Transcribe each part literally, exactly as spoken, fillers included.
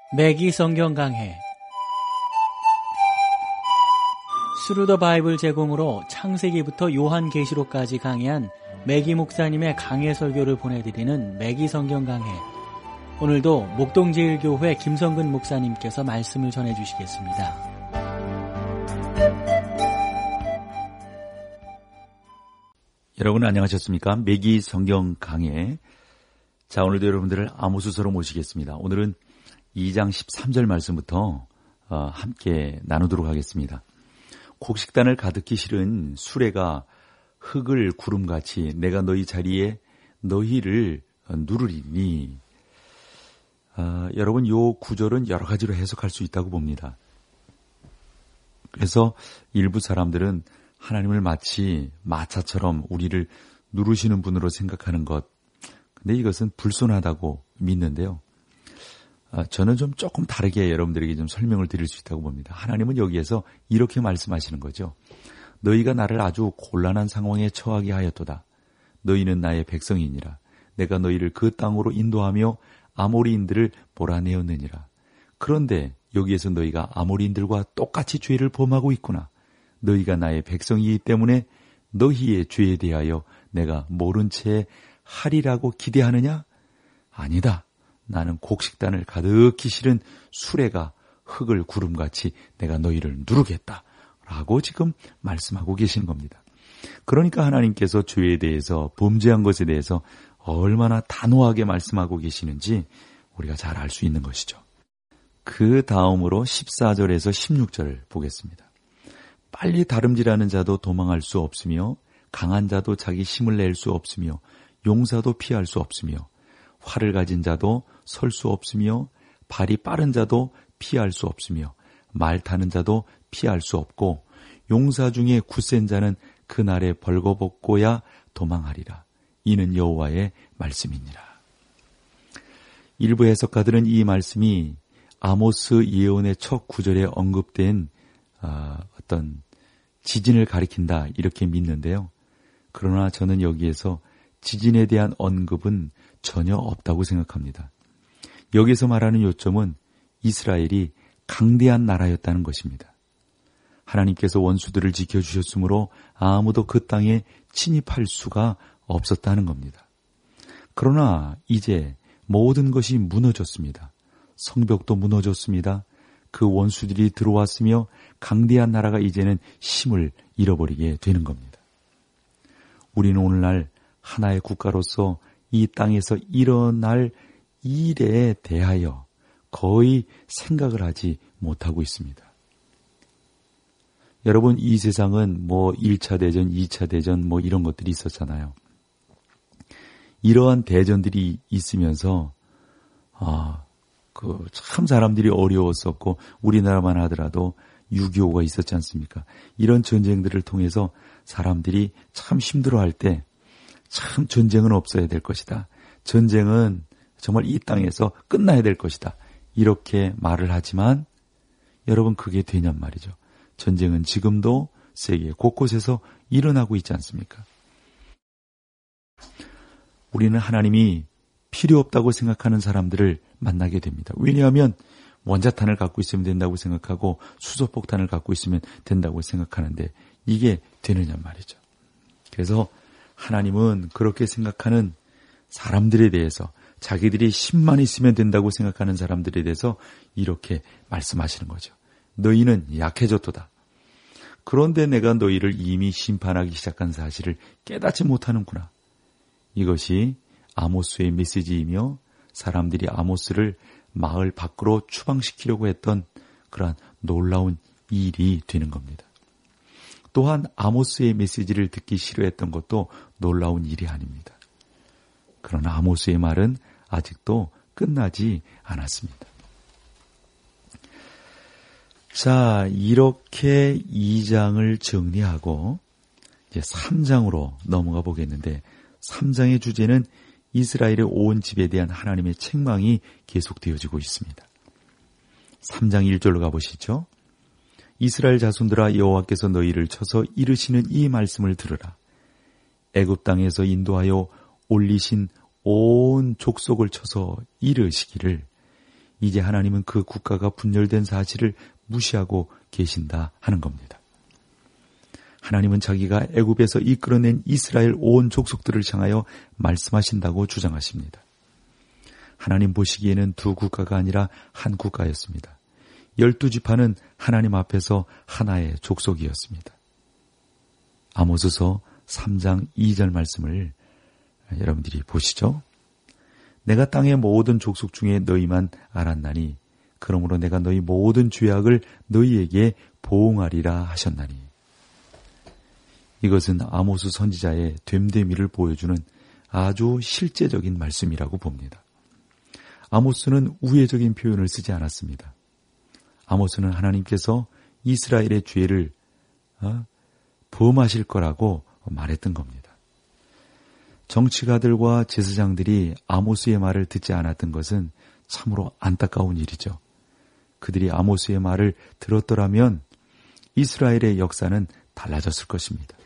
매기 성경 강해 스루더 바이블 제공으로 창세기부터 요한계시록까지 강해한 매기 목사님의 강해 설교를 보내드리는 매기 성경 강해. 오늘도 목동제일교회 김성근 목사님께서 말씀을 전해주시겠습니다. 여러분 안녕하셨습니까? 매기 성경 강해. 자, 오늘도 여러분들을 아모스서로 모시겠습니다. 오늘은 이 장 십삼 절 말씀부터 어, 함께 나누도록 하겠습니다. 곡식단을 가득히 실은 수레가 흙을 구름같이 내가 너희 자리에 너희를 누르리니. 어, 여러분, 요 구절은 여러 가지로 해석할 수 있다고 봅니다. 그래서 일부 사람들은 하나님을 마치 마차처럼 우리를 누르시는 분으로 생각하는 것. 근데 이것은 불손하다고 믿는데요. 저는 좀 조금 다르게 여러분들에게 좀 설명을 드릴 수 있다고 봅니다. 하나님은 여기에서 이렇게 말씀하시는 거죠. 너희가 나를 아주 곤란한 상황에 처하게 하였도다. 너희는 나의 백성이니라. 내가 너희를 그 땅으로 인도하며 아모리인들을 몰아내었느니라. 그런데 여기에서 너희가 아모리인들과 똑같이 죄를 범하고 있구나. 너희가 나의 백성이기 때문에 너희의 죄에 대하여 내가 모른 채 하리라고 기대하느냐? 아니다. 나는 곡식단을 가득히 실은 수레가 흙을 구름같이 내가 너희를 누르겠다. 라고 지금 말씀하고 계신 겁니다. 그러니까 하나님께서 죄에 대해서, 범죄한 것에 대해서 얼마나 단호하게 말씀하고 계시는지 우리가 잘 알 수 있는 것이죠. 그 다음으로 십사 절에서 십육 절 보겠습니다. 빨리 다름질하는 자도 도망할 수 없으며 강한 자도 자기 힘을 낼 수 없으며 용사도 피할 수 없으며 활을 가진 자도 설 수 없으며 발이 빠른 자도 피할 수 없으며 말 타는 자도 피할 수 없고 용사 중에 굳센 자는 그날에 벌거벗고야 도망하리라. 이는 여호와의 말씀이니라. 일부 해석가들은 이 말씀이 아모스 예언의 첫 구절에 언급된 어, 어떤 지진을 가리킨다 이렇게 믿는데요. 그러나 저는 여기에서 지진에 대한 언급은 전혀 없다고 생각합니다. 여기서 말하는 요점은 이스라엘이 강대한 나라였다는 것입니다. 하나님께서 원수들을 지켜주셨으므로 아무도 그 땅에 침입할 수가 없었다는 겁니다. 그러나 이제 모든 것이 무너졌습니다. 성벽도 무너졌습니다. 그 원수들이 들어왔으며 강대한 나라가 이제는 힘을 잃어버리게 되는 겁니다. 우리는 오늘날 하나의 국가로서 이 땅에서 일어날 일에 대하여 거의 생각을 하지 못하고 있습니다. 여러분, 이 세상은 뭐 일 차 대전, 이 차 대전 뭐 이런 것들이 있었잖아요. 이러한 대전들이 있으면서 아, 그 참 사람들이 어려웠었고 우리나라만 하더라도 육이오가 있었지 않습니까? 이런 전쟁들을 통해서 사람들이 참 힘들어할 때 참 전쟁은 없어야 될 것이다. 전쟁은 정말 이 땅에서 끝나야 될 것이다. 이렇게 말을 하지만 여러분 그게 되냔 말이죠. 전쟁은 지금도 세계 곳곳에서 일어나고 있지 않습니까? 우리는 하나님이 필요 없다고 생각하는 사람들을 만나게 됩니다. 왜냐하면 원자탄을 갖고 있으면 된다고 생각하고 수소폭탄을 갖고 있으면 된다고 생각하는데 이게 되느냐 말이죠. 그래서 하나님은 그렇게 생각하는 사람들에 대해서 자기들이 힘만 있으면 된다고 생각하는 사람들에 대해서 이렇게 말씀하시는 거죠. 너희는 약해졌도다. 그런데 내가 너희를 이미 심판하기 시작한 사실을 깨닫지 못하는구나. 이것이 아모스의 메시지이며 사람들이 아모스를 마을 밖으로 추방시키려고 했던 그러한 놀라운 일이 되는 겁니다. 또한 아모스의 메시지를 듣기 싫어했던 것도 놀라운 일이 아닙니다. 그러나 아모스의 말은 아직도 끝나지 않았습니다. 자, 이렇게 이 장을 정리하고 이제 삼 장으로 넘어가 보겠는데 삼 장의 주제는 이스라엘의 온 집에 대한 하나님의 책망이 계속되어지고 있습니다. 삼 장 일 절로 가보시죠. 이스라엘 자손들아, 여호와께서 너희를 쳐서 이르시는 이 말씀을 들으라. 애굽 땅에서 인도하여 올리신 온 족속을 쳐서 이르시기를 이제 하나님은 그 국가가 분열된 사실을 무시하고 계신다 하는 겁니다. 하나님은 자기가 애굽에서 이끌어낸 이스라엘 온 족속들을 향하여 말씀하신다고 주장하십니다. 하나님 보시기에는 두 국가가 아니라 한 국가였습니다. 열두 지파는 하나님 앞에서 하나의 족속이었습니다. 아모스서 삼 장 이 절 말씀을 여러분들이 보시죠. 내가 땅의 모든 족속 중에 너희만 알았나니 그러므로 내가 너희 모든 죄악을 너희에게 보응하리라 하셨나니. 이것은 아모스 선지자의 됨됨이를 보여주는 아주 실제적인 말씀이라고 봅니다. 아모스는 우회적인 표현을 쓰지 않았습니다. 아모스는 하나님께서 이스라엘의 죄를 범하실 거라고 말했던 겁니다. 정치가들과 제사장들이 아모스의 말을 듣지 않았던 것은 참으로 안타까운 일이죠. 그들이 아모스의 말을 들었더라면 이스라엘의 역사는 달라졌을 것입니다.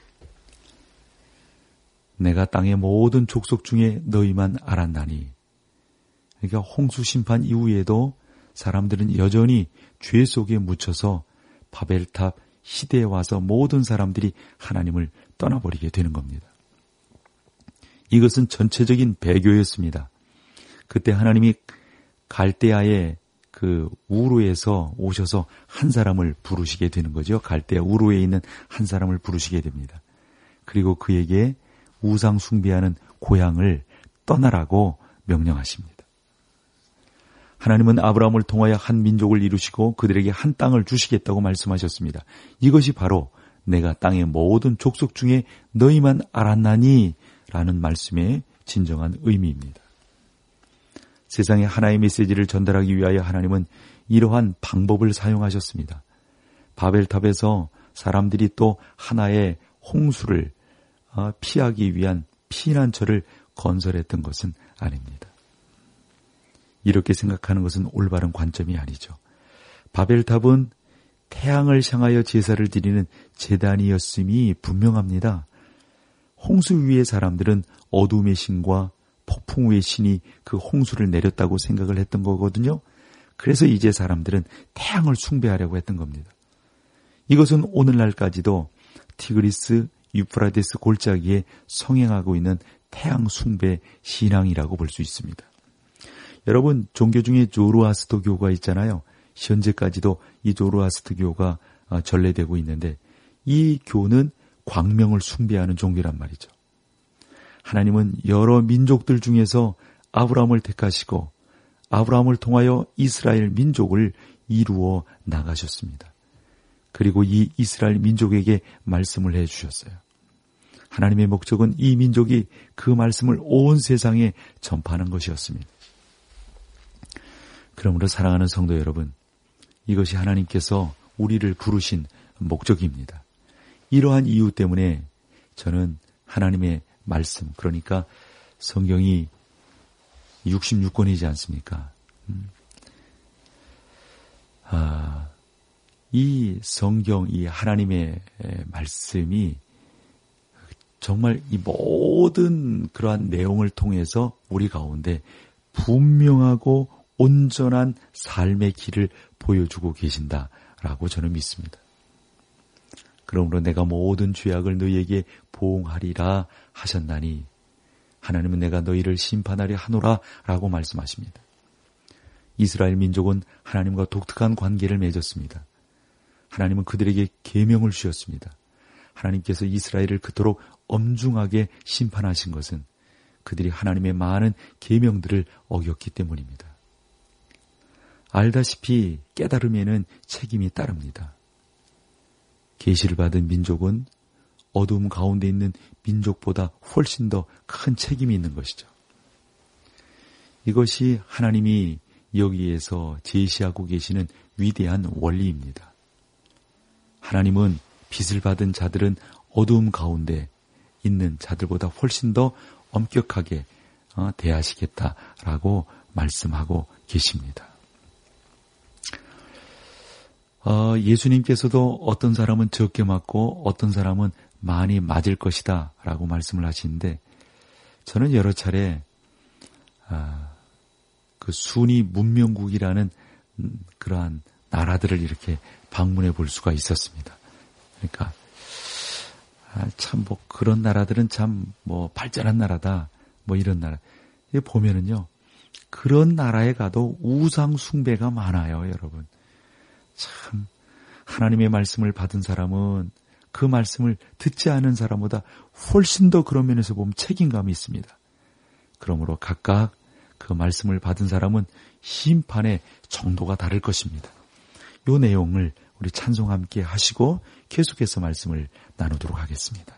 내가 땅의 모든 족속 중에 너희만 알았나니. 그러니까 홍수 심판 이후에도 사람들은 여전히 죄 속에 묻혀서 바벨탑 시대에 와서 모든 사람들이 하나님을 떠나버리게 되는 겁니다. 이것은 전체적인 배교였습니다. 그때 하나님이 갈대아의 그 우르에서 오셔서 한 사람을 부르시게 되는 거죠. 갈대아 우르에 있는 한 사람을 부르시게 됩니다. 그리고 그에게 우상 숭배하는 고향을 떠나라고 명령하십니다. 하나님은 아브라함을 통하여 한 민족을 이루시고 그들에게 한 땅을 주시겠다고 말씀하셨습니다. 이것이 바로 내가 땅의 모든 족속 중에 너희만 알았나니 라는 말씀의 진정한 의미입니다. 세상에 하나의 메시지를 전달하기 위하여 하나님은 이러한 방법을 사용하셨습니다. 바벨탑에서 사람들이 또 하나의 홍수를 피하기 위한 피난처를 건설했던 것은 아닙니다. 이렇게 생각하는 것은 올바른 관점이 아니죠. 바벨탑은 태양을 향하여 제사를 드리는 제단이었음이 분명합니다. 홍수 위의 사람들은 어둠의 신과 폭풍 위의 신이 그 홍수를 내렸다고 생각을 했던 거거든요. 그래서 이제 사람들은 태양을 숭배하려고 했던 겁니다. 이것은 오늘날까지도 티그리스 유프라데스 골짜기에 성행하고 있는 태양 숭배 신앙이라고 볼 수 있습니다. 여러분, 종교 중에 조로아스터교가 있잖아요. 현재까지도 이 조로아스터교가 전래되고 있는데 이 교는 광명을 숭배하는 종교란 말이죠. 하나님은 여러 민족들 중에서 아브라함을 택하시고 아브라함을 통하여 이스라엘 민족을 이루어 나가셨습니다. 그리고 이 이스라엘 민족에게 말씀을 해주셨어요. 하나님의 목적은 이 민족이 그 말씀을 온 세상에 전파하는 것이었습니다. 그러므로 사랑하는 성도 여러분, 이것이 하나님께서 우리를 부르신 목적입니다. 이러한 이유 때문에 저는 하나님의 말씀, 그러니까 성경이 육십육 권이지 않습니까? 음. 아, 이 성경, 이 하나님의 말씀이 정말 이 모든 그러한 내용을 통해서 우리 가운데 분명하고 온전한 삶의 길을 보여주고 계신다라고 저는 믿습니다. 그러므로 내가 모든 죄악을 너희에게 보응하리라 하셨나니 하나님은 내가 너희를 심판하려 하노라 라고 말씀하십니다. 이스라엘 민족은 하나님과 독특한 관계를 맺었습니다. 하나님은 그들에게 계명을 주셨습니다. 하나님께서 이스라엘을 그토록 엄중하게 심판하신 것은 그들이 하나님의 많은 계명들을 어겼기 때문입니다. 알다시피 깨달음에는 책임이 따릅니다. 계시를 받은 민족은 어두움 가운데 있는 민족보다 훨씬 더 큰 책임이 있는 것이죠. 이것이 하나님이 여기에서 제시하고 계시는 위대한 원리입니다. 하나님은 빛을 받은 자들은 어두움 가운데 있는 자들보다 훨씬 더 엄격하게 대하시겠다라고 말씀하고 계십니다. 어, 예수님께서도 어떤 사람은 적게 맞고 어떤 사람은 많이 맞을 것이다 라고 말씀을 하시는데 저는 여러 차례 아, 그 그 순위 문명국이라는 그러한 나라들을 이렇게 방문해 볼 수가 있었습니다. 그러니까 아, 참 뭐 그런 나라들은 참 뭐 발전한 나라다 뭐 이런 나라 보면은요 그런 나라에 가도 우상 숭배가 많아요. 여러분 참 하나님의 말씀을 받은 사람은 그 말씀을 듣지 않은 사람보다 훨씬 더 그런 면에서 보면 책임감이 있습니다. 그러므로 각각 그 말씀을 받은 사람은 심판의 정도가 다를 것입니다. 이 내용을 우리 찬송 함께 하시고 계속해서 말씀을 나누도록 하겠습니다.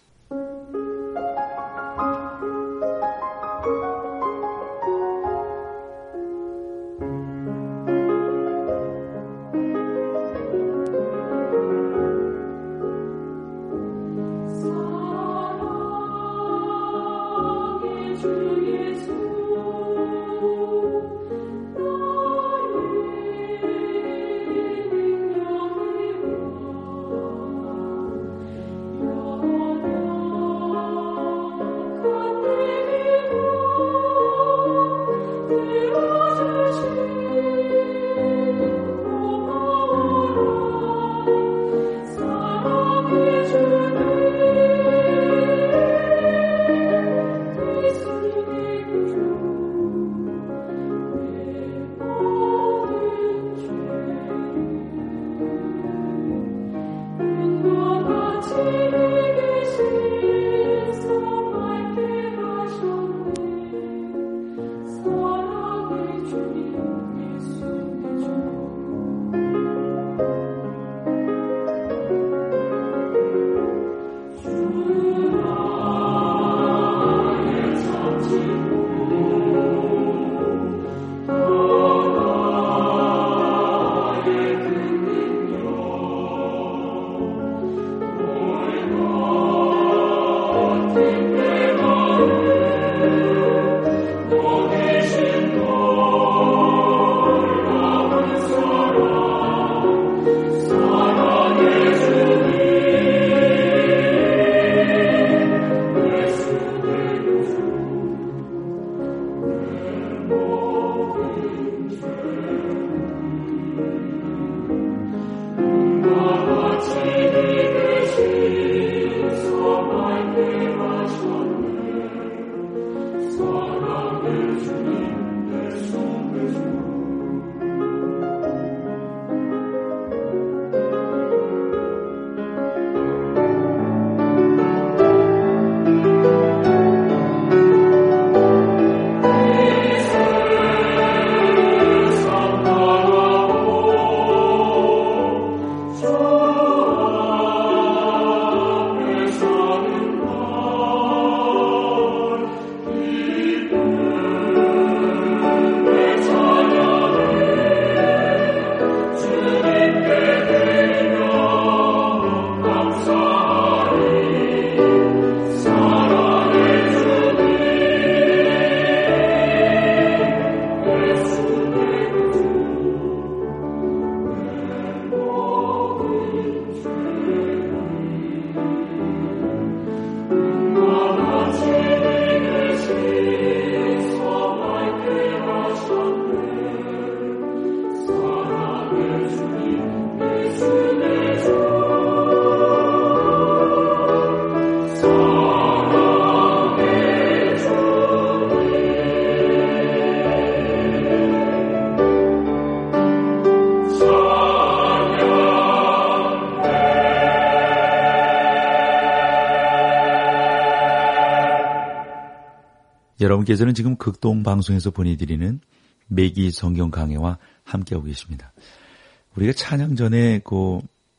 여러분께서는 지금 극동방송에서 보내드리는 매기 성경 강해와 함께하고 계십니다. 우리가 찬양 전에 그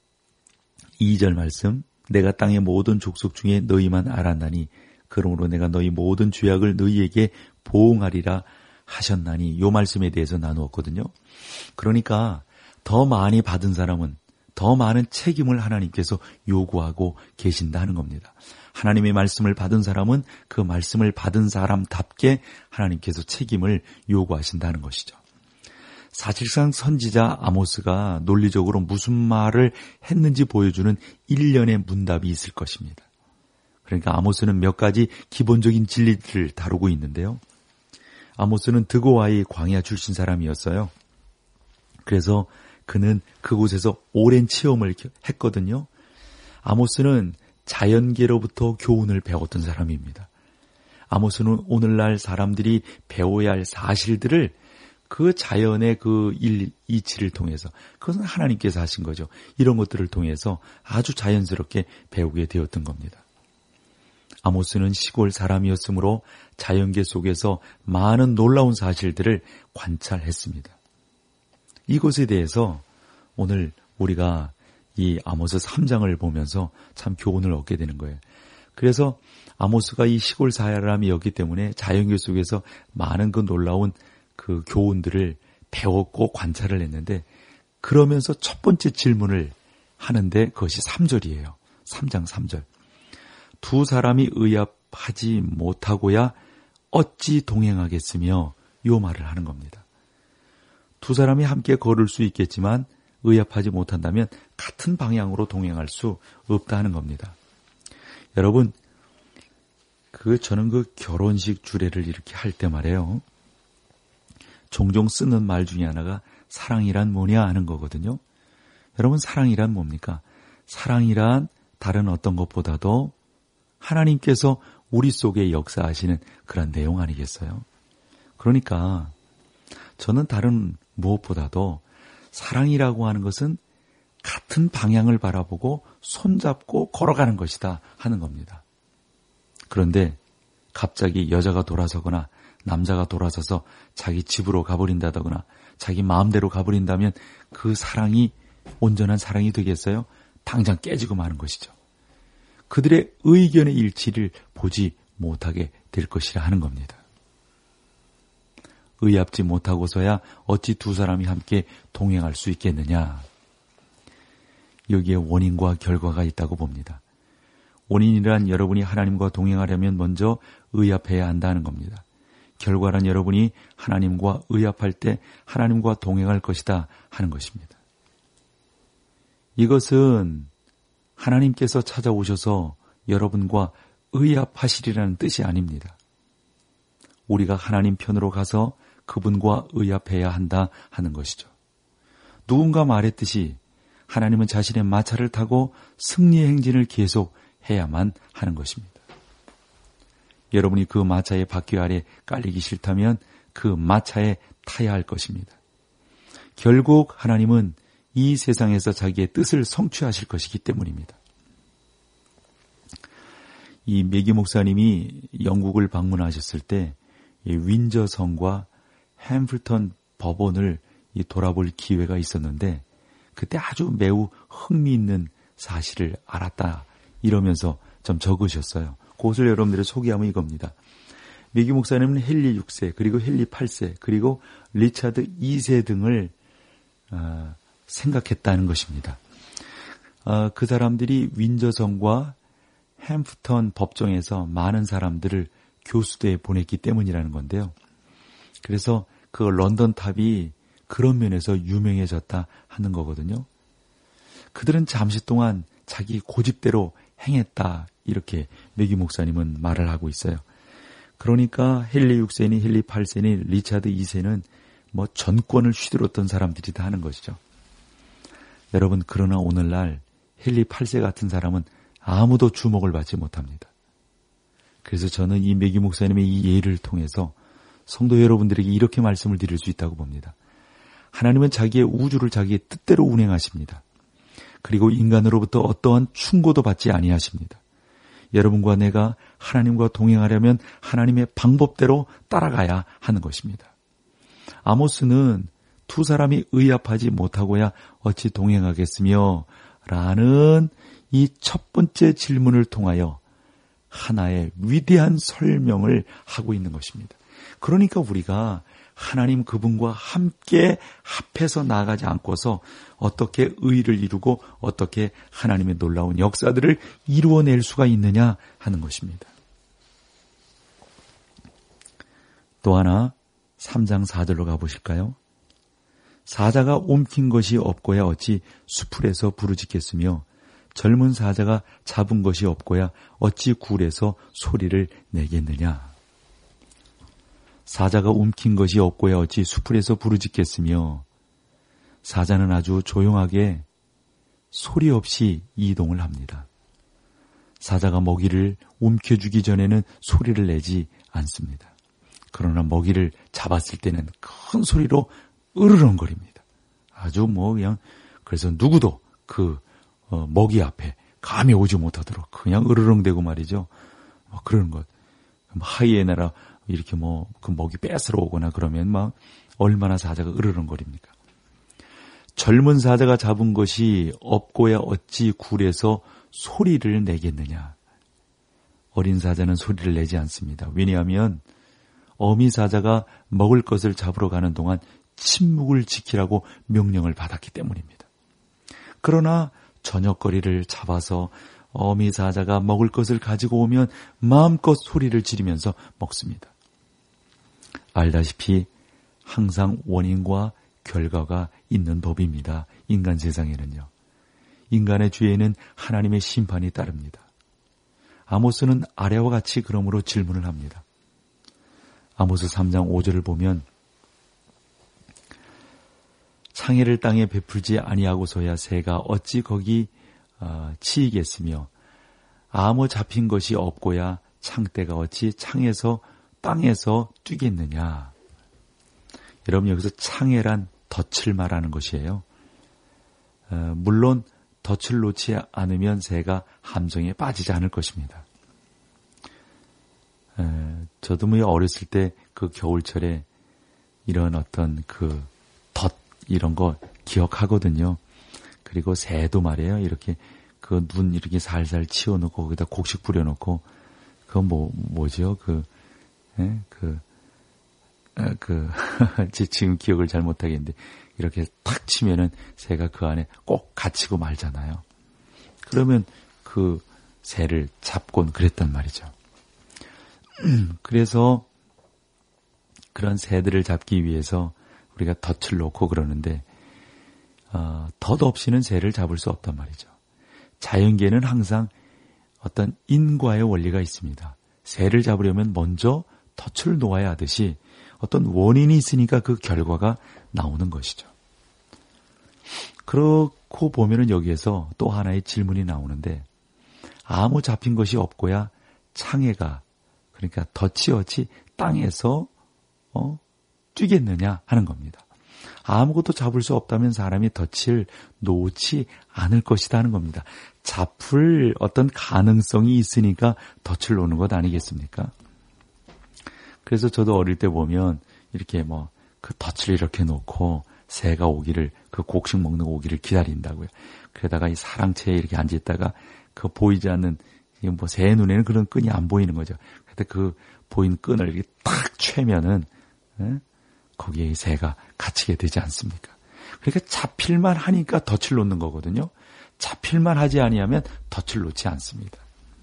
이 절 말씀, 내가 땅의 모든 족속 중에 너희만 알았나니 그러므로 내가 너희 모든 죄악을 너희에게 보응하리라 하셨나니, 이 말씀에 대해서 나누었거든요. 그러니까 더 많이 받은 사람은 더 많은 책임을 하나님께서 요구하고 계신다는 겁니다. 하나님의 말씀을 받은 사람은 그 말씀을 받은 사람답게 하나님께서 책임을 요구하신다는 것이죠. 사실상 선지자 아모스가 논리적으로 무슨 말을 했는지 보여주는 일련의 문답이 있을 것입니다. 그러니까 아모스는 몇 가지 기본적인 진리들을 다루고 있는데요. 아모스는 드고아의 광야 출신 사람이었어요. 그래서 그는 그곳에서 오랜 체험을 했거든요. 아모스는 자연계로부터 교훈을 배웠던 사람입니다. 아모스는 오늘날 사람들이 배워야 할 사실들을 그 자연의 그 일, 이치를 통해서, 그것은 하나님께서 하신 거죠. 이런 것들을 통해서 아주 자연스럽게 배우게 되었던 겁니다. 아모스는 시골 사람이었으므로 자연계 속에서 많은 놀라운 사실들을 관찰했습니다. 이것에 대해서 오늘 우리가 이 아모스 삼 장을 보면서 참 교훈을 얻게 되는 거예요. 그래서 아모스가 이 시골 사람이었기 때문에 자연계 속에서 많은 그 놀라운 그 교훈들을 배웠고 관찰을 했는데, 그러면서 첫 번째 질문을 하는데 그것이 삼 절이에요. 삼 장 삼 절. 두 사람이 의합하지 못하고야 어찌 동행하겠으며, 요 말을 하는 겁니다. 두 사람이 함께 걸을 수 있겠지만 의합하지 못한다면 같은 방향으로 동행할 수 없다 하는 겁니다. 여러분, 그 저는 그 결혼식 주례를 이렇게 할 때 말이에요. 종종 쓰는 말 중에 하나가 사랑이란 뭐냐 하는 거거든요. 여러분, 사랑이란 뭡니까? 사랑이란 다른 어떤 것보다도 하나님께서 우리 속에 역사하시는 그런 내용 아니겠어요? 그러니까 저는 다른 무엇보다도 사랑이라고 하는 것은 같은 방향을 바라보고 손잡고 걸어가는 것이다 하는 겁니다. 그런데 갑자기 여자가 돌아서거나 남자가 돌아서서 자기 집으로 가버린다거나 자기 마음대로 가버린다면 그 사랑이 온전한 사랑이 되겠어요? 당장 깨지고 마는 것이죠. 그들의 의견의 일치를 보지 못하게 될 것이라 하는 겁니다. 의합지 못하고서야 어찌 두 사람이 함께 동행할 수 있겠느냐. 여기에 원인과 결과가 있다고 봅니다. 원인이란 여러분이 하나님과 동행하려면 먼저 의합해야 한다는 겁니다. 결과란 여러분이 하나님과 의합할 때 하나님과 동행할 것이다 하는 것입니다. 이것은 하나님께서 찾아오셔서 여러분과 의합하시리라는 뜻이 아닙니다. 우리가 하나님 편으로 가서 그분과 의합해야 한다 하는 것이죠. 누군가 말했듯이 하나님은 자신의 마차를 타고 승리의 행진을 계속 해야만 하는 것입니다. 여러분이 그 마차의 바퀴 아래 깔리기 싫다면 그 마차에 타야 할 것입니다. 결국 하나님은 이 세상에서 자기의 뜻을 성취하실 것이기 때문입니다. 이 매기 목사님이 영국을 방문하셨을 때 윈저 성과 햄플턴 법원을 돌아볼 기회가 있었는데, 그때 아주 매우 흥미있는 사실을 알았다 이러면서 좀 적으셨어요. 그것을 여러분들이 소개하면 이겁니다. 매기 목사님은 헨리 육 세, 그리고 헨리 팔 세, 그리고 리차드 이 세 등을 어, 생각했다는 것입니다. 어, 그 사람들이 윈저성과 햄프턴 법정에서 많은 사람들을 교수대에 보냈기 때문이라는 건데요. 그래서 그 런던 탑이 그런 면에서 유명해졌다 하는 거거든요. 그들은 잠시 동안 자기 고집대로 행했다, 이렇게 매기 목사님은 말을 하고 있어요. 그러니까 헨리 육 세니 헨리 팔 세니 리차드 이 세는 뭐 전권을 휘둘렀던 사람들이다 하는 것이죠. 여러분, 그러나 오늘날 헨리 팔 세 같은 사람은 아무도 주목을 받지 못합니다. 그래서 저는 이 매기 목사님의 이 예를 통해서 성도 여러분들에게 이렇게 말씀을 드릴 수 있다고 봅니다. 하나님은 자기의 우주를 자기의 뜻대로 운행하십니다. 그리고 인간으로부터 어떠한 충고도 받지 아니하십니다. 여러분과 내가 하나님과 동행하려면 하나님의 방법대로 따라가야 하는 것입니다. 아모스는 두 사람이 의합하지 못하고야 어찌 동행하겠으며 라는 이 첫 번째 질문을 통하여 하나의 위대한 설명을 하고 있는 것입니다. 그러니까 우리가 하나님 그분과 함께 합해서 나아가지 않고서 어떻게 의를 이루고 어떻게 하나님의 놀라운 역사들을 이루어낼 수가 있느냐 하는 것입니다. 또 하나 삼 장 사 절로 가보실까요? 사자가 옮긴 것이 없고야 어찌 수풀에서 부르짖겠으며 젊은 사자가 잡은 것이 없고야 어찌 굴에서 소리를 내겠느냐. 사자가 움킨 것이 없고야 어찌 수풀에서 부르짖겠으며 사자는 아주 조용하게 소리 없이 이동을 합니다. 사자가 먹이를 움켜주기 전에는 소리를 내지 않습니다. 그러나 먹이를 잡았을 때는 큰 소리로 으르렁거립니다. 아주 뭐 그냥 그래서 누구도 그 어, 먹이 앞에 감이 오지 못하도록 그냥 으르렁대고 말이죠. 뭐 그런 것. 하이에나라 이렇게 뭐 그 먹이 뺏으러 오거나 그러면 막 얼마나 사자가 으르렁거립니까? 젊은 사자가 잡은 것이 없고야 어찌 굴에서 소리를 내겠느냐. 어린 사자는 소리를 내지 않습니다. 왜냐하면 어미 사자가 먹을 것을 잡으러 가는 동안 침묵을 지키라고 명령을 받았기 때문입니다. 그러나 저녁거리를 잡아서 어미 사자가 먹을 것을 가지고 오면 마음껏 소리를 지르면서 먹습니다. 알다시피 항상 원인과 결과가 있는 법입니다. 인간 세상에는요. 인간의 죄에는 하나님의 심판이 따릅니다. 아모스는 아래와 같이 그러므로 질문을 합니다. 아모스 삼 장 오 절을 보면 창해를 땅에 베풀지 아니하고서야 새가 어찌 거기 어, 치이겠으며 아무 잡힌 것이 없고야 창대가 어찌 창에서 땅에서 뛰겠느냐. 여러분 여기서 창해란 덫을 말하는 것이에요. 어, 물론 덫을 놓지 않으면 새가 함정에 빠지지 않을 것입니다. 에, 저도 뭐 어렸을 때 그 겨울철에 이런 어떤 그 덫 이런 거 기억하거든요. 그리고 새도 말이에요. 이렇게 그 눈 이렇게 살살 치워놓고 거기다 곡식 뿌려놓고 그건 뭐 뭐죠? 그 에? 그 그 지금 기억을 잘 못하겠는데 이렇게 탁 치면은 새가 그 안에 꼭 갇히고 말잖아요. 그러면 그 새를 잡곤 그랬단 말이죠. 그래서 그런 새들을 잡기 위해서 우리가 덫을 놓고 그러는데 어, 덫 없이는 새를 잡을 수 없단 말이죠. 자연계에는 항상 어떤 인과의 원리가 있습니다. 새를 잡으려면 먼저 덫을 놓아야 하듯이 어떤 원인이 있으니까 그 결과가 나오는 것이죠. 그렇고 보면은 여기에서 또 하나의 질문이 나오는데 아무 잡힌 것이 없고야 창해가 그러니까 덫이 어찌 땅에서 어, 뛰겠느냐 하는 겁니다. 아무것도 잡을 수 없다면 사람이 덫을 놓지 않을 것이다 하는 겁니다. 잡을 어떤 가능성이 있으니까 덫을 놓는 것 아니겠습니까? 그래서 저도 어릴 때 보면 이렇게 뭐 그 덫을 이렇게 놓고 새가 오기를 그 곡식 먹는 오기를 기다린다고요. 그러다가 이 사랑채에 이렇게 앉아 있다가 그 보이지 않는 뭐 새 눈에는 그런 끈이 안 보이는 거죠. 그때 그 보인 끈을 이렇게 탁 채면은 에? 거기에 이 새가 갇히게 되지 않습니까? 그러니까 잡힐만 하니까 덫을 놓는 거거든요. 잡힐만 하지 아니하면 덫을 놓지 않습니다.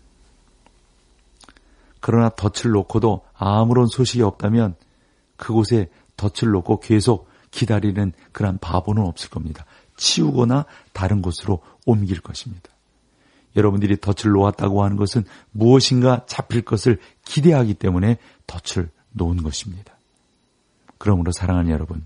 그러나 덫을 놓고도 아무런 소식이 없다면 그곳에 덫을 놓고 계속 기다리는 그런 바보는 없을 겁니다. 치우거나 다른 곳으로 옮길 것입니다. 여러분들이 덫을 놓았다고 하는 것은 무엇인가 잡힐 것을 기대하기 때문에 덫을 놓은 것입니다. 그러므로 사랑하는 여러분,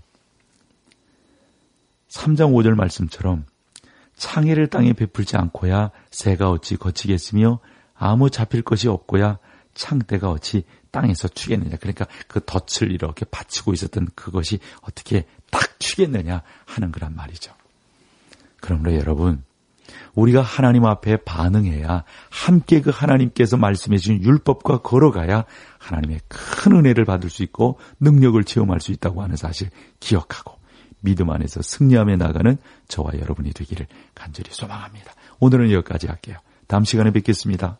삼 장 오 절 말씀처럼 창해를 땅에 베풀지 않고야 새가 어찌 거치겠으며 아무 잡힐 것이 없고야 창대가 어찌 땅에서 튀겠느냐. 그러니까 그 덫을 이렇게 받치고 있었던 그것이 어떻게 딱 튀겠느냐 하는 거란 말이죠. 그러므로 여러분, 우리가 하나님 앞에 반응해야 함께 그 하나님께서 말씀해 주신 율법과 걸어가야 하나님의 큰 은혜를 받을 수 있고 능력을 체험할 수 있다고 하는 사실 기억하고 믿음 안에서 승리하며 나가는 저와 여러분이 되기를 간절히 소망합니다. 오늘은 여기까지 할게요. 다음 시간에 뵙겠습니다.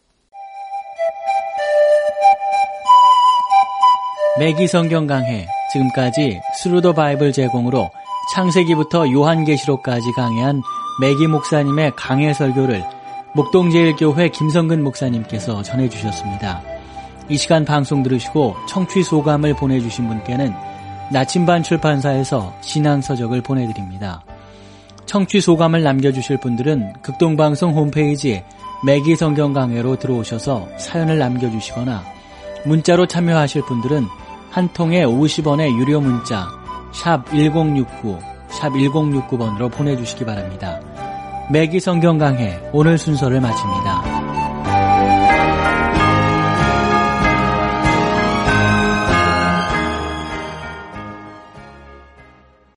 매기 성경 강해, 지금까지 스루 더 바이블 제공으로 창세기부터 요한계시록까지 강해한 매기 목사님의 강해 설교를 목동제일교회 김성근 목사님께서 전해주셨습니다. 이 시간 방송 들으시고 청취 소감을 보내주신 분께는 나침반 출판사에서 신앙서적을 보내드립니다. 청취 소감을 남겨주실 분들은 극동방송 홈페이지 매기 성경 강해로 들어오셔서 사연을 남겨주시거나 문자로 참여하실 분들은 한 통에 오십 원의 유료 문자 샵 일공육구 샵 일공육구 번으로 보내주시기 바랍니다. 매기 성경 강해 오늘 순서를 마칩니다.